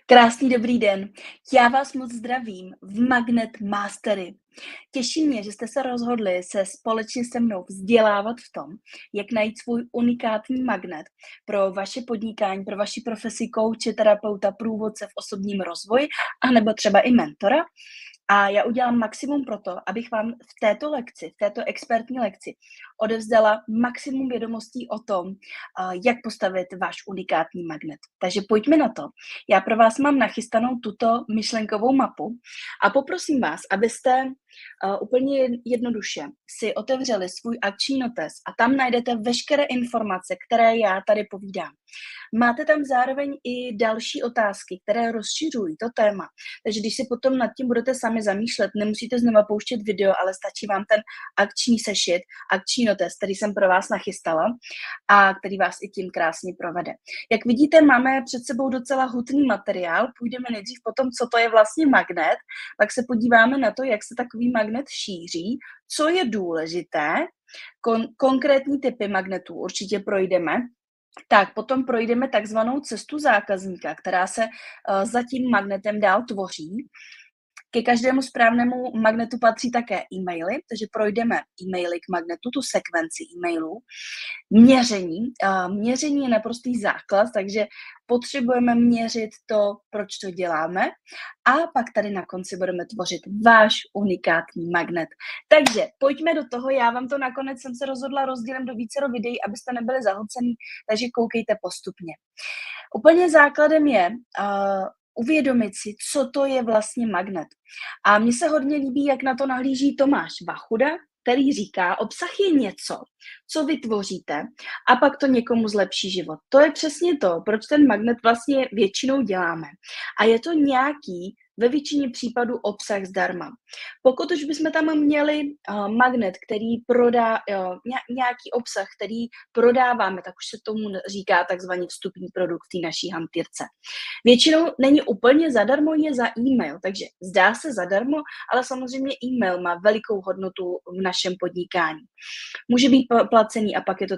Krásný dobrý den. Já vás moc zdravím v Magnet Mastery. Těší mě, že jste se rozhodli se společně se mnou vzdělávat v tom, jak najít svůj unikátní magnet pro vaše podnikání, pro vaši profesi kouče, terapeuta, průvodce v osobním rozvoji, anebo třeba i mentora. A já udělám maximum pro to, abych vám v této lekci, v této expertní lekci odevzdala maximum vědomostí o tom, jak postavit váš unikátní magnet. Takže pojďme na to. Já pro vás mám nachystanou tuto myšlenkovou mapu a poprosím vás, abyste úplně jednoduše si otevřeli svůj akční notes a tam najdete veškeré informace, které já tady povídám. Máte tam zároveň i další otázky, které rozšiřují to téma. Takže když si potom nad tím budete sami zamýšlet, nemusíte znova pouštět video, ale stačí vám ten akční sešit, akční notes, který jsem pro vás nachystala a který vás i tím krásně provede. Jak vidíte, máme před sebou docela hutný materiál. Půjdeme nejdřív po tom, co to je vlastně magnet, pak se podíváme na to, jak se takový magnet šíří, co je důležité, konkrétní typy magnetů určitě projdeme. Tak, potom projdeme takzvanou cestu zákazníka, která se za tím magnetem dál tvoří. Ke každému správnému magnetu patří také e-maily, takže projdeme e-maily k magnetu, tu sekvenci e-mailů. Měření. Měření je naprostý základ, takže potřebujeme měřit to, proč to děláme. A pak tady na konci budeme tvořit váš unikátní magnet. Takže pojďme do toho, já vám to nakonec jsem se rozhodla rozdělem do vícero videí, abyste nebyli zahlcený, takže koukejte postupně. Úplně základem je uvědomit si, co to je vlastně magnet. A mně se hodně líbí, jak na to nahlíží Tomáš Vachuda, který říká, obsah je něco, co vytvoříte a pak to někomu zlepší život. To je přesně to, proč ten magnet vlastně většinou děláme. A je to nějaký, ve většině případů obsah zdarma. Pokud už bychom tam měli magnet, který prodá nějaký obsah, který prodáváme, tak už se tomu říká takzvaný vstupní produkt v té naší hantýrce. Většinou není úplně zadarmo, je za e-mail, takže zdá se zadarmo, ale samozřejmě e-mail má velikou hodnotu v našem podnikání. Může být placený a pak je to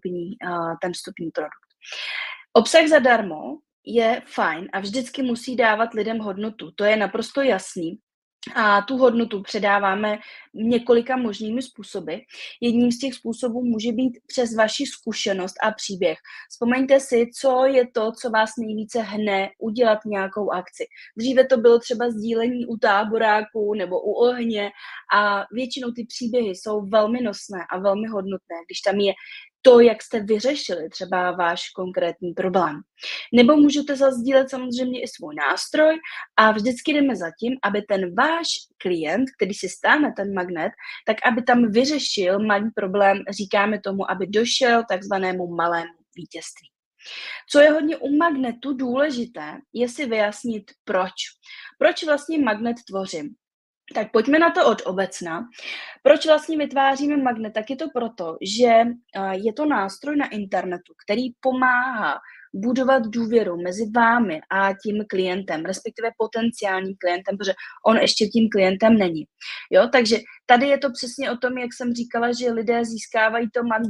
ten vstupní produkt. Obsah zadarmo je fajn a vždycky musí dávat lidem hodnotu. To je naprosto jasný. A tu hodnotu předáváme několika možnými způsoby. Jedním z těch způsobů může být přes vaši zkušenost a příběh. Vzpomeňte si, co je to, co vás nejvíce hne udělat nějakou akci. Dříve to bylo třeba sdílení u táboráku nebo u ohně a většinou ty příběhy jsou velmi nosné a velmi hodnotné, když tam je to, jak jste vyřešili třeba váš konkrétní problém. Nebo můžete zasdílet samozřejmě i svůj nástroj a vždycky jdeme za tím, aby ten váš klient, který si stáhne ten magnet, tak aby tam vyřešil malý problém, říkáme tomu, aby došel takzvanému malému vítězství. Co je hodně u magnetu důležité, je si vyjasnit proč. Proč vlastně magnet tvořím? Tak pojďme na to od obecna. Proč vlastně vytváříme magnet? Tak je to proto, že je to nástroj na internetu, který pomáhá budovat důvěru mezi vámi a tím klientem, respektive potenciálním klientem, protože on ještě tím klientem není. Jo? Takže tady je to přesně o tom, jak jsem říkala, že lidé získávají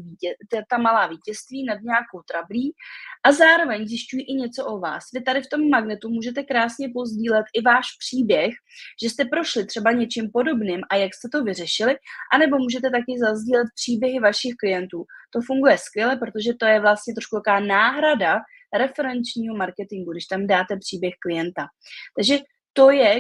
ta malá vítězství nad nějakou trablí a zároveň zjišťují i něco o vás. Vy tady v tom magnetu můžete krásně pozdílet i váš příběh, že jste prošli třeba něčím podobným a jak jste to vyřešili, anebo můžete taky zazdílet příběhy vašich klientů. To funguje skvěle, protože to je vlastně trošku taková náhrada referenčního marketingu, když tam dáte příběh klienta. Takže to je,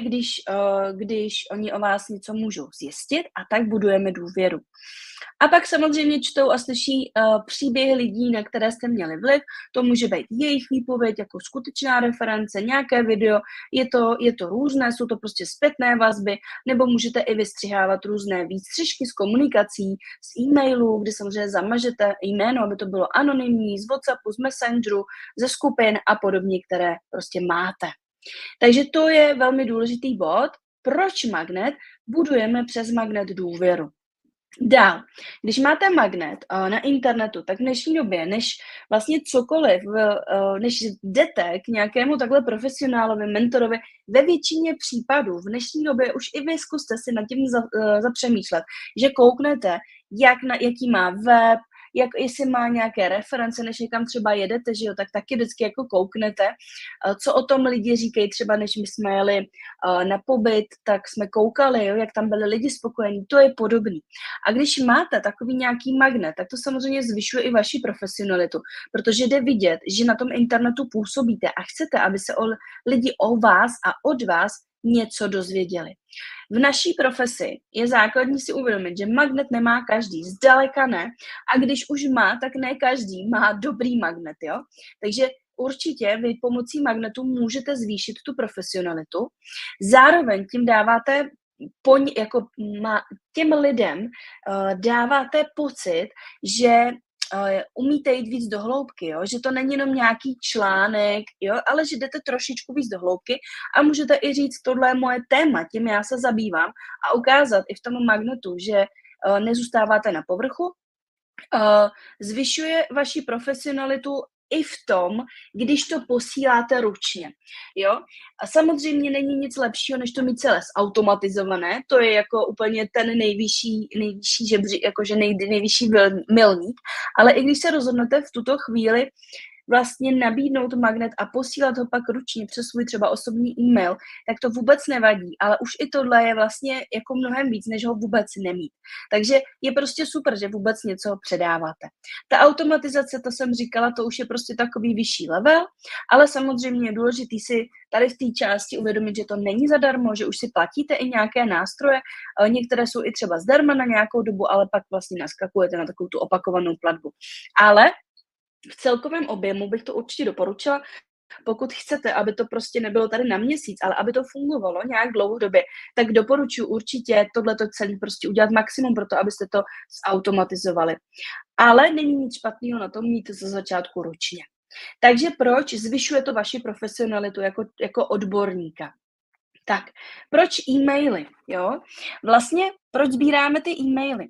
když oni o vás něco můžou zjistit a tak budujeme důvěru. A pak samozřejmě čtou a slyší příběhy lidí, na které jste měli vliv. To může být jejich výpověď jako skutečná reference, nějaké video, je to různé, jsou to prostě zpětné vazby, nebo můžete i vystřihávat různé výstřižky z komunikací, z e-mailů, kdy samozřejmě zamažete jméno, aby to bylo anonymní, z WhatsAppu, z Messengeru, ze skupin a podobně, které prostě máte. Takže to je velmi důležitý bod. Proč magnet? Budujeme přes magnet důvěru. Dál, když máte magnet na internetu, tak v dnešní době, než vlastně cokoliv, než jdete k nějakému takhle profesionálovi, mentorovi, ve většině případů, v dnešní době už i vy zkuste si nad tím zapřemýšlet, že kouknete, jaký má web, jestli má nějaké reference, než někam třeba jedete, že jo, tak taky vždycky jako kouknete, co o tom lidi říkají, třeba než my jsme jeli na pobyt, tak jsme koukali, jo, jak tam byli lidi spokojení, to je podobný. A když máte takový nějaký magnet, tak to samozřejmě zvyšuje i vaši profesionalitu, protože jde vidět, že na tom internetu působíte a chcete, aby se lidi o vás a od vás něco dozvěděli. V naší profesi je základní si uvědomit, že magnet nemá každý, zdaleka ne, a když už má, tak ne každý má dobrý magnet, jo. Takže určitě vy pomocí magnetu můžete zvýšit tu profesionalitu, zároveň tím dáváte těm lidem dáváte pocit, že umíte jít víc do hloubky, jo? Že to není jenom nějaký článek, jo? Ale že jdete trošičku víc do hloubky a můžete i říct, tohle je moje téma, tím já se zabývám a ukázat i v tom magnetu, že nezůstáváte na povrchu, zvyšuje vaši profesionalitu i v tom, když to posíláte ručně, jo. A samozřejmě není nic lepšího, než to mít celé zautomatizované, to je jako úplně ten nejvyšší žebřík, jakože nejvyšší milník, ale i když se rozhodnete v tuto chvíli vlastně nabídnout magnet a posílat ho pak ručně přes svůj třeba osobní e-mail, tak to vůbec nevadí, ale už i tohle je vlastně jako mnohem víc, než ho vůbec nemít. Takže je prostě super, že vůbec něco předáváte. Ta automatizace, to jsem říkala, to už je prostě takový vyšší level, ale samozřejmě je důležitý si tady v té části uvědomit, že to není zadarmo, že už si platíte i nějaké nástroje, některé jsou i třeba zdarma na nějakou dobu, ale pak vlastně naskakujete na takovou tu opakovanou platbu. Ale v celkovém objemu bych to určitě doporučila, pokud chcete, aby to prostě nebylo tady na měsíc, ale aby to fungovalo nějak dlouhodobě, tak doporučuji určitě tohleto celé prostě udělat maximum pro to, abyste to zautomatizovali. Ale není nic špatného na tom mít ze začátku ručně. Takže proč zvyšuje to vaši profesionalitu jako odborníka? Tak, proč e-maily, jo? Vlastně, proč sbíráme ty e-maily?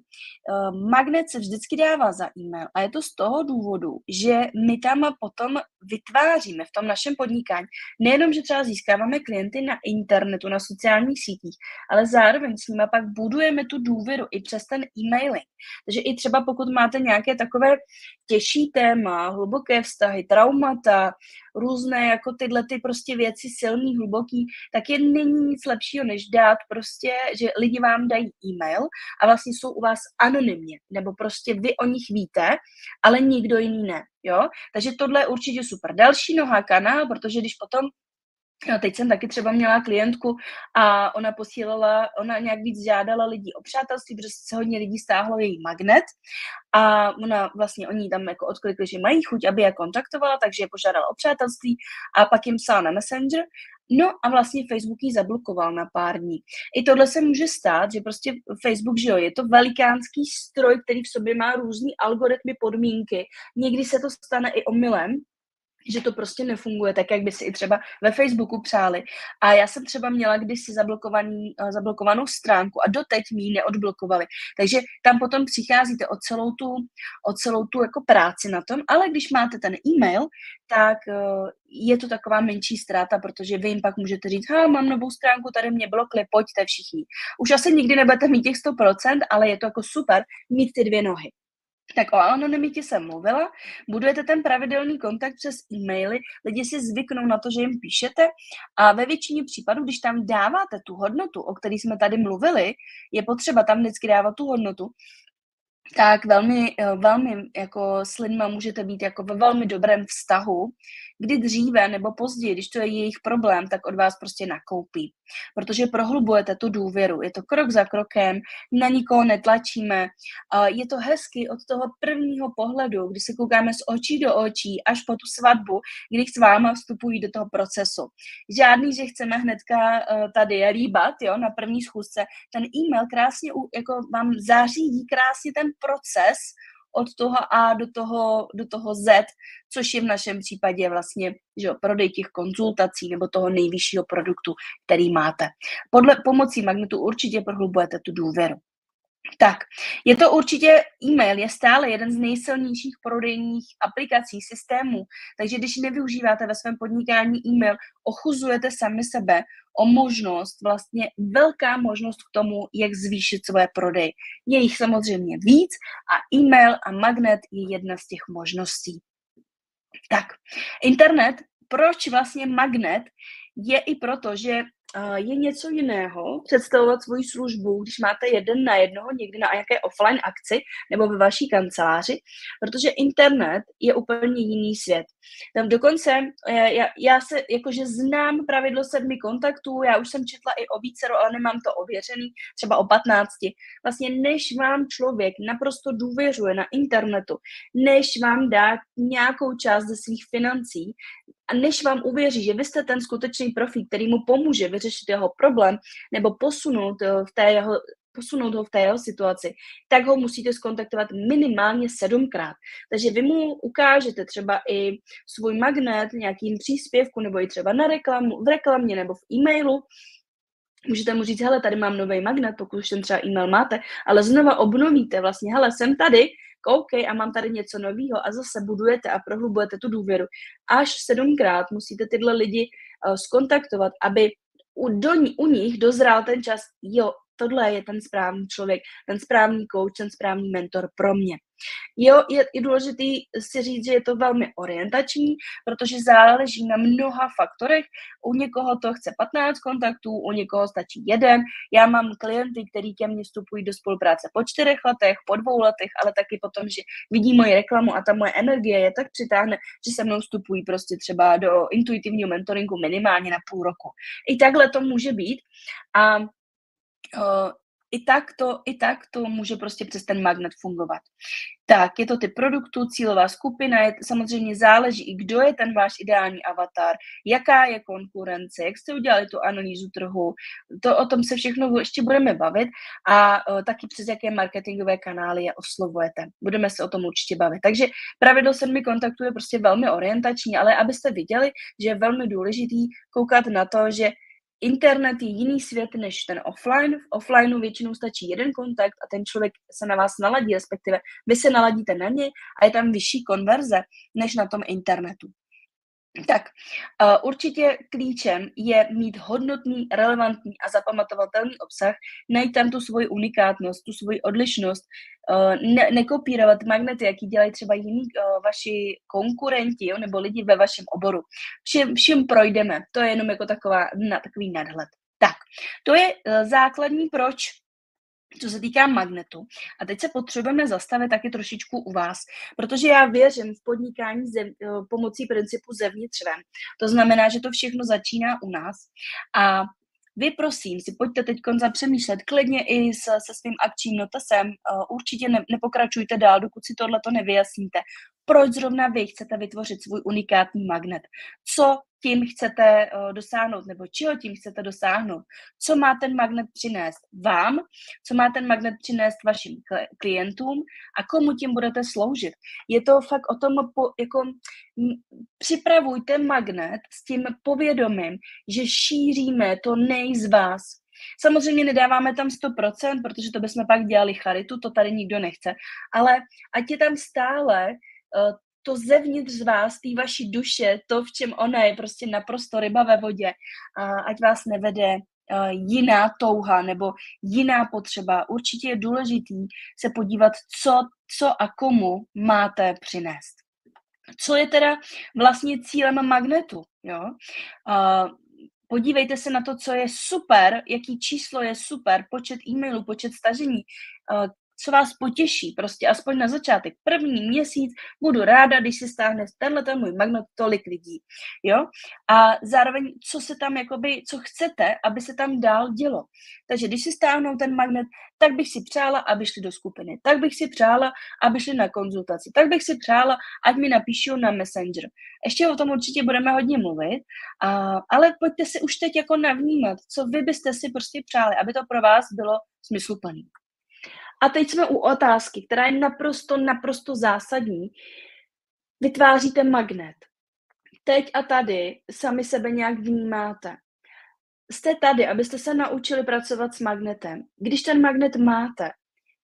Magnet se vždycky dává za e-mail a je to z toho důvodu, že my tam potom vytváříme v tom našem podnikání, nejenom, že třeba získáváme klienty na internetu, na sociálních sítích, ale zároveň s nimi pak budujeme tu důvěru i přes ten e-mailing. Takže i třeba pokud máte nějaké takové těžší téma, hluboké vztahy, traumata, různé jako tyhle ty prostě věci silný, hluboký, tak není nic lepšího, než dát prostě, že lidi vám dají e-mail a vlastně jsou u vás anonymně, nebo prostě vy o nich víte, ale nikdo jiný ne, jo? Takže tohle je určitě super. Další noha kanál, protože když potom teď jsem taky třeba měla klientku a ona nějak víc žádala lidí o přátelství, protože se hodně lidí stáhlo její magnet a oni tam jako odklikli, že mají chuť, aby je kontaktovala, takže je požádala o přátelství a pak jim psala na Messenger. No a vlastně Facebook ji zablokoval na pár dní. I tohle se může stát, že prostě Facebook, že jo, je to velikánský stroj, který v sobě má různý algoritmy, podmínky. Někdy se to stane i omylem, že to prostě nefunguje tak, jak by si i třeba ve Facebooku přáli. A já jsem třeba měla kdysi zablokovanou stránku a doteď mi ji neodblokovali. Takže tam potom přicházíte o celou tu jako práci na tom, ale když máte ten e-mail, tak je to taková menší ztráta, protože vy jim pak můžete říct, mám novou stránku, tady mě blokli, pojďte všichni. Už asi nikdy nebudete mít těch 100%, ale je to jako super mít ty dvě nohy. Tak o anonymitě jsem mluvila, budujete ten pravidelný kontakt přes e-maily, lidi si zvyknou na to, že jim píšete a ve většině případů, když tam dáváte tu hodnotu, o které jsme tady mluvili, je potřeba tam vždycky dávat tu hodnotu, tak velmi jako s lidma můžete být jako ve velmi dobrém vztahu, kdy dříve nebo později, když to je jejich problém, tak od vás prostě nakoupí. Protože prohlubujete tu důvěru. Je to krok za krokem, na nikoho netlačíme. Je to hezky od toho prvního pohledu, kdy se koukáme z očí do očí, až po tu svatbu, kdy s váma vstupují do toho procesu. Žádný, že chceme hnedka tady líbat, jo, na první schůzce. Ten e-mail krásně jako vám zařídí krásně ten proces od toho A do toho Z, což je v našem případě vlastně, že jo, prodej těch konzultací nebo toho nejvyššího produktu, který máte. Pomocí magnetu určitě prohlubujete tu důvěru. Tak, je to určitě e-mail je stále jeden z nejsilnějších prodejních aplikací, systémů, takže když nevyužíváte ve svém podnikání e-mail, ochuzujete sami sebe o možnost, vlastně velká možnost k tomu, jak zvýšit svoje prodej. Je jich samozřejmě víc a e-mail a magnet je jedna z těch možností. Tak, internet, proč vlastně magnet? Je i proto, že je něco jiného představovat svoji službu, když máte jeden na jednoho někdy na nějaké offline akci nebo ve vaší kanceláři, protože internet je úplně jiný svět. Tam dokonce já se jakože znám pravidlo 7 kontaktů, já už jsem četla i o vícero, ale nemám to ověřený, třeba o 15. Vlastně než vám člověk naprosto důvěřuje na internetu, než vám dá nějakou část ze svých financí a než vám uvěří, že vy jste ten skutečný profík, který mu pomůže vyřešit jeho problém nebo posunout ho v té jeho situaci, tak ho musíte skontaktovat minimálně 7krát. Takže vy mu ukážete třeba i svůj magnet nějakým příspěvku nebo i třeba v reklamě nebo v e-mailu. Můžete mu říct, hele, tady mám nový magnet, pokud už ten třeba e-mail máte, ale znova obnovíte vlastně, hele, jsem tady, OK, a mám tady něco nového a zase budujete a prohlubujete tu důvěru. Až 7krát musíte tyhle lidi skontaktovat, aby u nich dozrál ten čas, jo, tohle je ten správný člověk, ten správný coach, ten správný mentor pro mě. Jo, je důležitý si říct, že je to velmi orientační, protože záleží na mnoha faktorech. U někoho to chce 15 kontaktů, u někoho stačí 1. Já mám klienty, kteří ke mně vstupují do spolupráce po 4 letech, po 2 letech, ale taky potom, že vidí moji reklamu a ta moje energie je tak přitáhne, že se mnou vstupují prostě třeba do intuitivního mentoringu minimálně na půl roku. I takhle to může být a i tak to může prostě přes ten magnet fungovat. Tak, je to typ produktu, cílová skupina, samozřejmě záleží i kdo je ten váš ideální avatar, jaká je konkurence, jak jste udělali tu analýzu trhu, o tom se všechno ještě budeme bavit a taky přes jaké marketingové kanály je oslovujete. Budeme se o tom určitě bavit. Takže pravidlo 7 kontaktů je prostě velmi orientační, ale abyste viděli, že je velmi důležitý koukat na to, že internet je jiný svět než ten offline. V offlineu většinou stačí jeden kontakt a ten člověk se na vás naladí, respektive vy se naladíte na něj a je tam vyšší konverze než na tom internetu. Tak, určitě klíčem je mít hodnotný, relevantní a zapamatovatelný obsah, najít tam tu svoji unikátnost, tu svoji odlišnost, nekopírovat magnety, jaký dělají třeba jiní vaši konkurenti, jo, nebo lidi ve vašem oboru. Všem projdeme, to je jenom jako takový nadhled. Tak, to je základní proč, co se týká magnetu. A teď se potřebujeme zastavit taky trošičku u vás, protože já věřím v podnikání pomocí principu zevnitř ven. To znamená, že to všechno začíná u nás a vy prosím si pojďte teď zapřemýšlet klidně i se svým akčním notesem, určitě nepokračujte dál, dokud si tohleto nevyjasníte. Proč zrovna vy chcete vytvořit svůj unikátní magnet? Co tím chcete dosáhnout, nebo čeho tím chcete dosáhnout? Co má ten magnet přinést vám? Co má ten magnet přinést vašim klientům? A komu tím budete sloužit? Je to fakt o tom, připravujte magnet s tím povědomím, že šíříme to z vás. Samozřejmě nedáváme tam 100%, protože to bychom pak dělali charitu, to tady nikdo nechce, ale ať je tam stále to zevnitř z vás, té vaší duše, to, v čem ona je prostě naprosto ryba ve vodě, ať vás nevede jiná touha nebo jiná potřeba. Určitě je důležitý se podívat, co a komu máte přinést. Co je teda vlastně cílem magnetu? Jo? Podívejte se na to, co je super, jaký číslo je super, počet e-mailů, počet stažení, co vás potěší, prostě aspoň na začátek. První měsíc budu ráda, když si stáhne tenhle můj magnet tolik lidí, jo? A zároveň, co se tam co chcete, aby se tam dál dělo. Takže když si stáhnou ten magnet, tak bych si přála, aby šli do skupiny, tak bych si přála, aby šli na konzultaci, tak bych si přála, ať mi napíšou na Messenger. Ještě o tom určitě budeme hodně mluvit, ale pojďte si už teď jako navnímat, co vy byste si prostě přáli, aby to pro vás bylo smysluplný. A teď jsme u otázky, která je naprosto zásadní. Vytváříte magnet. Teď a tady sami sebe nějak vnímáte. Jste tady, abyste se naučili pracovat s magnetem. Když ten magnet máte,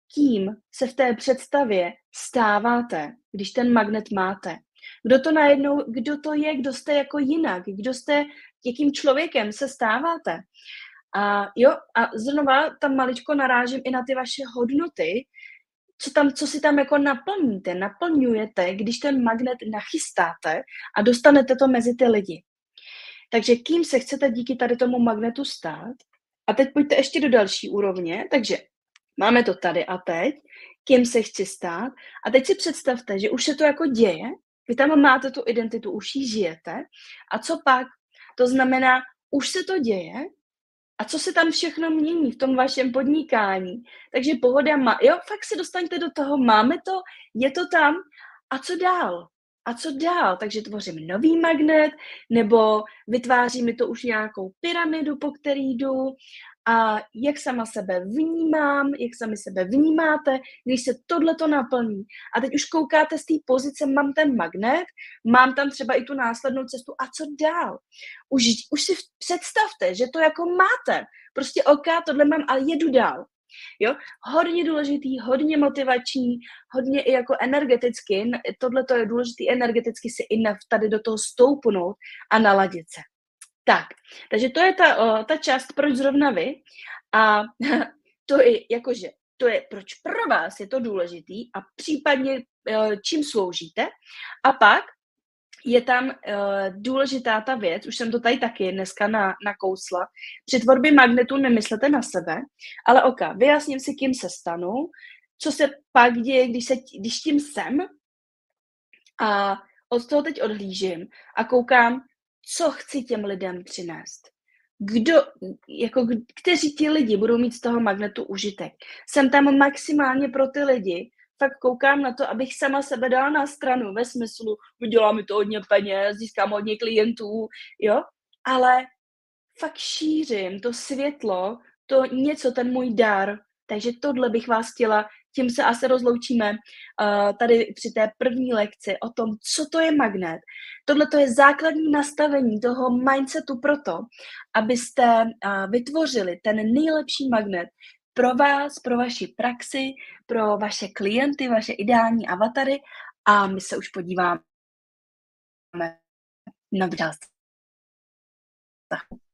kým se v té představě stáváte, když ten magnet máte. Kdo to je, kdo jste jako jinak, jakým člověkem se stáváte. A znova tam maličko narážím i na ty vaše hodnoty, co si tam jako naplňujete, když ten magnet nachystáte a dostanete to mezi ty lidi. Takže kým se chcete díky tady tomu magnetu stát? A teď pojďte ještě do další úrovně, takže máme to tady a teď, kým se chci stát. A teď si představte, že už se to jako děje, vy tam máte tu identitu, už ji žijete. A co pak? To znamená, už se to děje a co se tam všechno mění v tom vašem podnikání. Takže pohoda fakt se dostaňte do toho, máme to, je to tam a co dál? A co dál? Takže tvořím nový magnet, nebo vytváří mi to už nějakou pyramidu, po který jdu, a jak sama sebe vnímám, jak sami sebe vnímáte, když se tohleto naplní. A teď už koukáte z té pozice, mám ten magnet, mám tam třeba i tu následnou cestu a co dál? Už si představte, že to jako máte. Prostě tohle mám, ale jedu dál. Jo? Hodně důležitý, hodně motivační, hodně i jako energeticky. Tohle to je důležitý energeticky si i tady do toho stoupnout a naladit se. Tak, takže to je ta část, proč zrovna vy. A to je, proč pro vás je to důležitý a případně čím sloužíte. A pak je tam důležitá ta věc, už jsem to tady taky dneska nakousla. Při tvorbě magnetu nemyslete na sebe, ale vyjasním si, kým se stanu, co se pak děje, když tím jsem, a od toho teď odhlížím a koukám, co chci těm lidem přinést. Kteří ti lidi budou mít z toho magnetu užitek. Jsem tam maximálně pro ty lidi, fakt koukám na to, abych sama sebe dala na stranu ve smyslu, vydělá mi to hodně peněz, získám hodně klientů, jo, ale fakt šířím to světlo, to něco, ten můj dar. Takže tohle bych vás chtěla, tím se asi rozloučíme tady při té první lekci o tom, co to je magnet. Tohle to je základní nastavení toho mindsetu pro to, abyste vytvořili ten nejlepší magnet pro vás, pro vaši praxi, pro vaše klienty, vaše ideální avatary, a my se už podíváme na druhou.